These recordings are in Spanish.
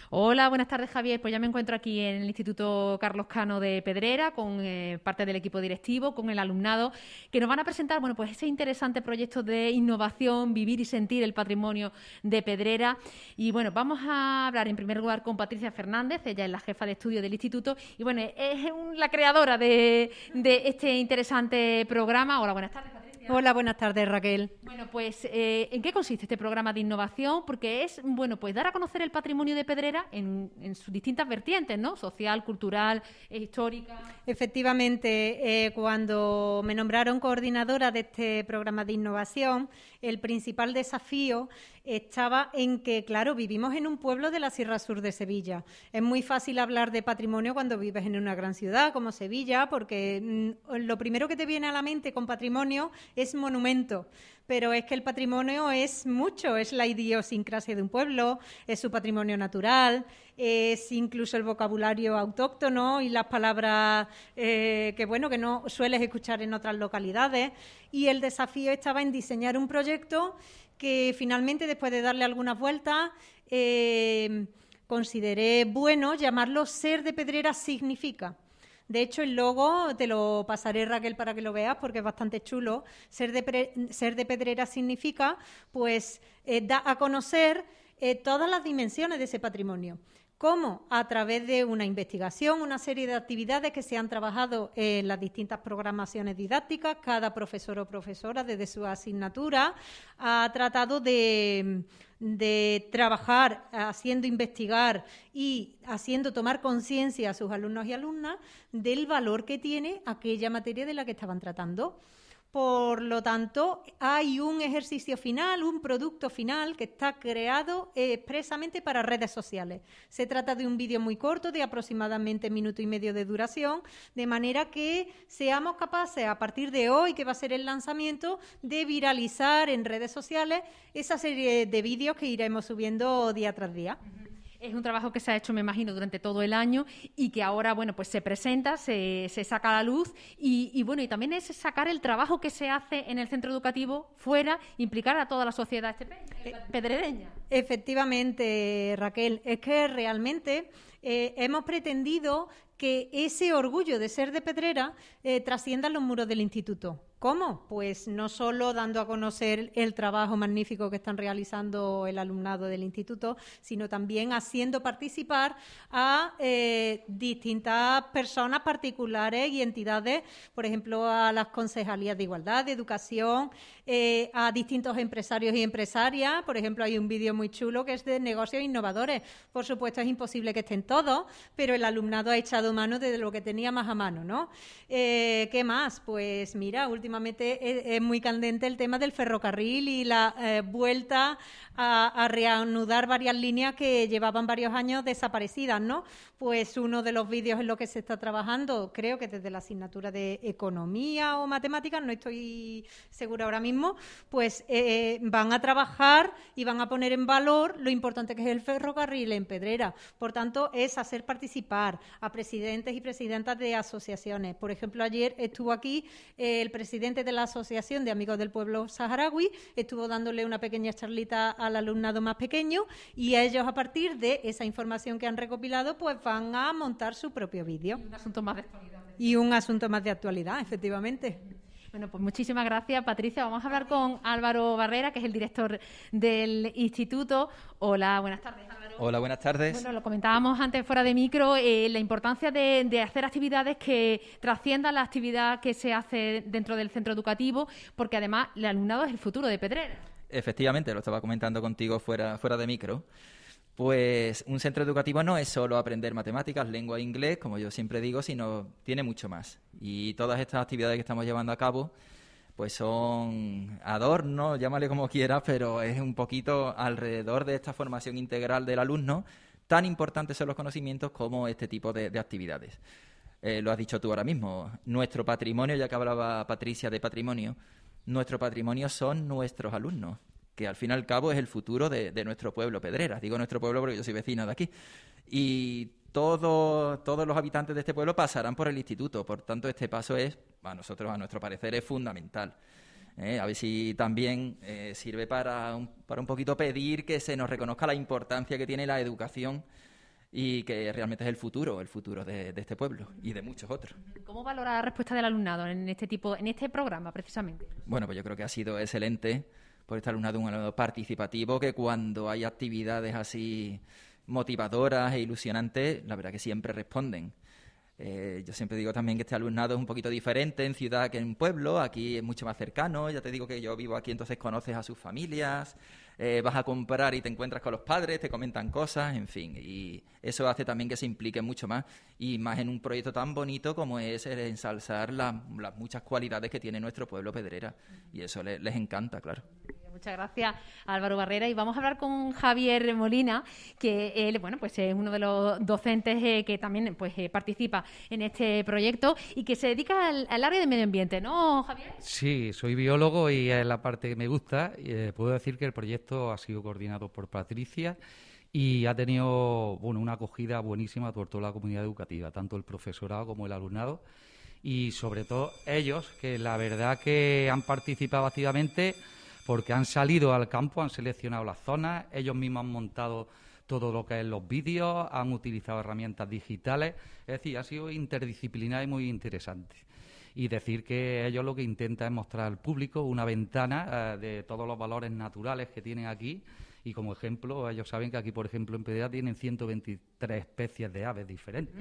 Hola, buenas tardes, Javier. Pues ya me encuentro aquí en el Instituto Carlos Cano de Pedrera con parte del equipo directivo, con el alumnado, que nos van a presentar, bueno, pues ese interesante proyecto de innovación, vivir y sentir el patrimonio de Pedrera. Y bueno, vamos a hablar en primer lugar con Patricia Fernández, ella es la jefa de estudio del instituto y bueno, es la creadora de este interesante programa. Hola, buenas tardes, Patricia. Hola, buenas tardes, Raquel. Bueno, pues, ¿en qué consiste este programa de innovación? Porque es, bueno, pues dar a conocer el patrimonio de Pedrera en sus distintas vertientes, ¿no? Social, cultural, histórica. Efectivamente, cuando me nombraron coordinadora de este programa de innovación, el principal desafío estaba en que, claro, vivimos en un pueblo de la Sierra Sur de Sevilla. Es muy fácil hablar de patrimonio cuando vives en una gran ciudad como Sevilla, porque lo primero que te viene a la mente con patrimonio es monumento. Pero es que el patrimonio es mucho, es la idiosincrasia de un pueblo, es su patrimonio natural, es incluso el vocabulario autóctono y las palabras que no sueles escuchar en otras localidades. Y el desafío estaba en diseñar un proyecto que finalmente, después de darle algunas vueltas, consideré bueno llamarlo Ser de Pedrera Significa. De hecho, el logo te lo pasaré, Raquel, para que lo veas, porque es bastante chulo. Ser de Pedrera significa, pues, da a conocer todas las dimensiones de ese patrimonio. ¿Cómo? A través de una investigación, una serie de actividades que se han trabajado en las distintas programaciones didácticas. Cada profesor o profesora, desde su asignatura, ha tratado de trabajar haciendo investigar y haciendo tomar conciencia a sus alumnos y alumnas del valor que tiene aquella materia de la que estaban tratando. Por lo tanto, hay un ejercicio final, un producto final que está creado expresamente para redes sociales. Se trata de un vídeo muy corto, de aproximadamente 1,5 minutos de duración, de manera que seamos capaces, a partir de hoy, que va a ser el lanzamiento, de viralizar en redes sociales esa serie de vídeos que iremos subiendo día tras día. Es un trabajo que se ha hecho, me imagino, durante todo el año y que ahora, bueno, pues se presenta, se saca a la luz y bueno, y también es sacar el trabajo que se hace en el centro educativo fuera, implicar a toda la sociedad pedrereña. Efectivamente, Raquel, es que realmente hemos pretendido que ese orgullo de ser de Pedrera trascienda los muros del instituto. ¿Cómo? Pues no solo dando a conocer el trabajo magnífico que están realizando el alumnado del instituto, sino también haciendo participar a distintas personas particulares y entidades, por ejemplo, a las concejalías de igualdad, de educación, a distintos empresarios y empresarias. Por ejemplo, hay un vídeo muy chulo que es de negocios innovadores. Por supuesto, es imposible que estén todos, pero el alumnado ha echado mano de lo que tenía más a mano, ¿no? ¿Qué más? Pues mira, últimamente es muy candente el tema del ferrocarril y la vuelta a reanudar varias líneas que llevaban varios años desaparecidas, ¿no? Pues uno de los vídeos en lo que se está trabajando, creo que desde la asignatura de Economía o Matemáticas, no estoy segura ahora mismo, pues van a trabajar y van a poner en valor lo importante que es el ferrocarril en Pedrera. Por tanto, es hacer participar a presidentes y presidentas de asociaciones. Por ejemplo, ayer estuvo aquí el presidente de la Asociación de Amigos del Pueblo Saharaui, estuvo dándole una pequeña charlita al alumnado más pequeño y ellos, a partir de esa información que han recopilado, pues van a montar su propio vídeo. Y un asunto más de actualidad. Y un asunto más de actualidad, efectivamente. Bueno, pues muchísimas gracias, Patricia. Vamos a hablar con Álvaro Barrera, que es el director del instituto. Hola, buenas tardes, Álvaro. Hola, buenas tardes. Bueno, lo comentábamos antes fuera de micro, la importancia de hacer actividades que trasciendan la actividad que se hace dentro del centro educativo, porque además el alumnado es el futuro de Pedrera. Efectivamente, lo estaba comentando contigo fuera de micro. Pues un centro educativo no es solo aprender matemáticas, lengua e inglés, como yo siempre digo, sino tiene mucho más. Y todas estas actividades que estamos llevando a cabo pues son adornos, llámale como quieras, pero es un poquito alrededor de esta formación integral del alumno. Tan importantes son los conocimientos como este tipo de actividades. Lo has dicho tú ahora mismo, nuestro patrimonio, ya que hablaba Patricia de patrimonio, nuestro patrimonio son nuestros alumnos, que al fin y al cabo es el futuro de nuestro pueblo, Pedrera. Digo nuestro pueblo porque yo soy vecino de aquí. Y todos los habitantes de este pueblo pasarán por el instituto. Por tanto, este paso es, a nosotros, a nuestro parecer, es fundamental. A ver si también sirve para un poquito pedir que se nos reconozca la importancia que tiene la educación y que realmente es el futuro de este pueblo y de muchos otros. ¿Cómo valora la respuesta del alumnado en este programa, precisamente? Bueno, pues yo creo que ha sido excelente, por este alumnado un alumnado participativo, que cuando hay actividades así motivadoras e ilusionantes, la verdad que siempre responden. Yo siempre digo también que este alumnado es un poquito diferente en ciudad que en pueblo. Aquí es mucho más cercano. Ya te digo que yo vivo aquí, entonces conoces a sus familias, vas a comprar y te encuentras con los padres, te comentan cosas, en fin. Y eso hace también que se implique mucho más, y más en un proyecto tan bonito como es el ensalzar las muchas cualidades que tiene nuestro pueblo Pedrera. Y eso les encanta, claro. Muchas gracias, Álvaro Barrera. Y vamos a hablar con Javier Molina, que él, pues es uno de los docentes que también participa en este proyecto y que se dedica al área de medio ambiente, ¿no, Javier? Sí, soy biólogo y es la parte que me gusta. Puedo decir que el proyecto ha sido coordinado por Patricia y ha tenido una acogida buenísima por toda la comunidad educativa, tanto el profesorado como el alumnado, y sobre todo ellos, que la verdad que han participado activamente, porque han salido al campo, han seleccionado las zonas, ellos mismos han montado todo lo que es los vídeos, han utilizado herramientas digitales, es decir, ha sido interdisciplinar y muy interesante. Y decir que ellos lo que intentan es mostrar al público una ventana de todos los valores naturales que tienen aquí, y como ejemplo, ellos saben que aquí, por ejemplo, en Pedrera tienen 123 especies de aves diferentes.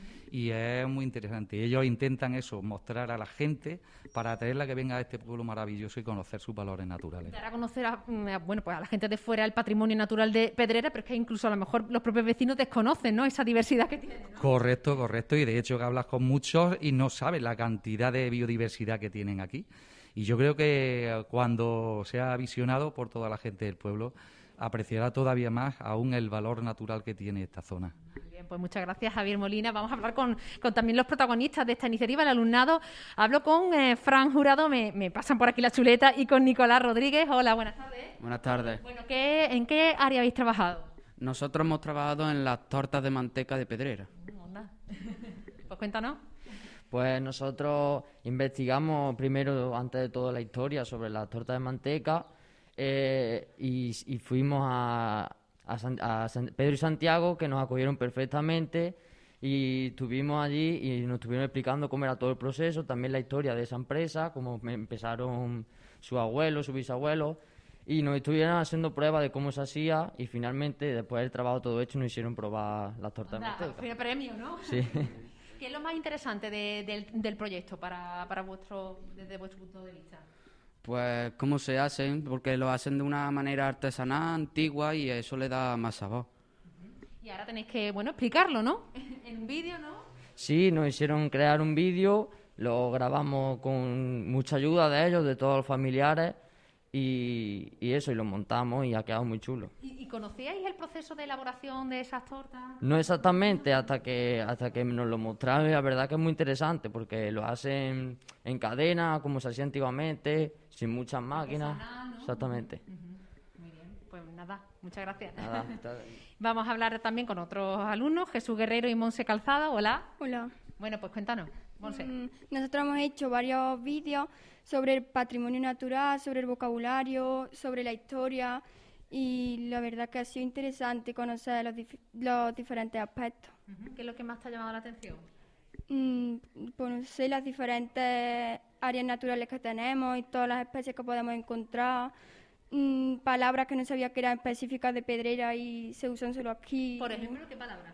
Y es muy interesante. Ellos intentan eso, mostrar a la gente para atraerla que venga a este pueblo maravilloso y conocer sus valores naturales. Dar a conocer a la gente de fuera el patrimonio natural de Pedrera, pero es que incluso a lo mejor los propios vecinos desconocen, ¿no?, esa diversidad que tienen, ¿no? Correcto. Y de hecho que hablas con muchos y no sabes la cantidad de biodiversidad que tienen aquí. Y yo creo que cuando sea visionado por toda la gente del pueblo, apreciará todavía más aún el valor natural que tiene esta zona. Muy bien, pues muchas gracias, Javier Molina. Vamos a hablar con también los protagonistas de esta iniciativa, el alumnado. Hablo con Fran Jurado, me pasan por aquí la chuleta, y con Nicolás Rodríguez. Hola, buenas tardes. Buenas tardes. Bueno, ¿en qué área habéis trabajado? Nosotros hemos trabajado en las tortas de manteca de Pedrera. Onda. Pues cuéntanos. Pues nosotros investigamos primero, antes de todo, la historia sobre las tortas de manteca. Y fuimos a San Pedro y Santiago, que nos acogieron perfectamente, y estuvimos allí y nos estuvieron explicando cómo era todo el proceso, también la historia de esa empresa, cómo empezaron sus abuelos, sus bisabuelos, y nos estuvieron haciendo pruebas de cómo se hacía, y finalmente, después del trabajo todo hecho, nos hicieron probar las tortas de manteca. Fue premio, ¿no? Sí. ¿Qué es lo más interesante del proyecto desde vuestro punto de vista? Pues cómo se hacen, porque lo hacen de una manera artesanal, antigua, y eso le da más sabor. Y ahora tenéis que, explicarlo, ¿no? En un vídeo, ¿no? Sí, nos hicieron crear un vídeo, lo grabamos con mucha ayuda de ellos, de todos los familiares, y eso, y lo montamos y ha quedado muy chulo. ¿Y conocíais el proceso de elaboración de esas tortas? No exactamente, hasta que nos lo mostraron, y la verdad que es muy interesante, porque lo hacen en cadena, como se hacía antiguamente, sin muchas máquinas. ¿No? Exactamente. Muy bien, pues nada, muchas gracias. Nada, Vamos a hablar también con otros alumnos, Jesús Guerrero y Monse Calzada. Hola. Hola. Bueno, pues cuéntanos, Monse. Nosotros hemos hecho varios vídeos sobre el patrimonio natural, sobre el vocabulario, sobre la historia, y la verdad que ha sido interesante conocer los diferentes aspectos. ¿Qué es lo que más te ha llamado la atención? Pues no sé, las diferentes áreas naturales que tenemos y todas las especies que podemos encontrar, palabras que no sabía que eran específicas de Pedrera y se usan solo aquí. Por ejemplo, ¿qué palabras?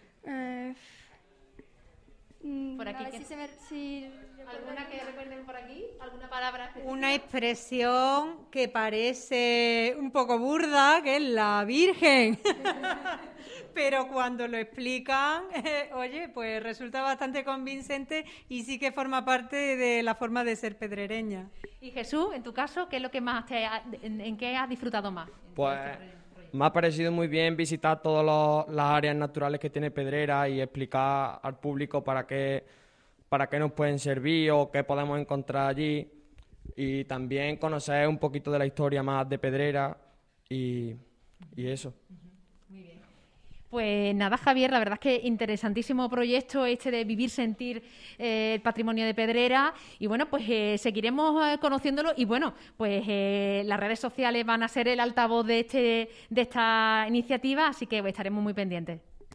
Por aquí. A ver si ¿Alguna que recuerden por aquí? ¿Alguna palabra específica? Una expresión que parece un poco burda, que es la Virgen. Pero cuando lo explican, oye, pues resulta bastante convincente y sí que forma parte de la forma de ser pedrereña. Y Jesús, en tu caso, ¿qué es lo que más en qué has disfrutado más? Pues me ha parecido muy bien visitar todas las áreas naturales que tiene Pedrera y explicar al público para qué nos pueden servir o qué podemos encontrar allí, y también conocer un poquito de la historia más de Pedrera y eso. Muy bien. Pues nada, Javier, la verdad es que interesantísimo proyecto este de vivir, sentir el patrimonio de Pedrera, y bueno, pues seguiremos conociéndolo, y bueno, pues las redes sociales van a ser el altavoz de esta iniciativa, así que estaremos muy pendientes.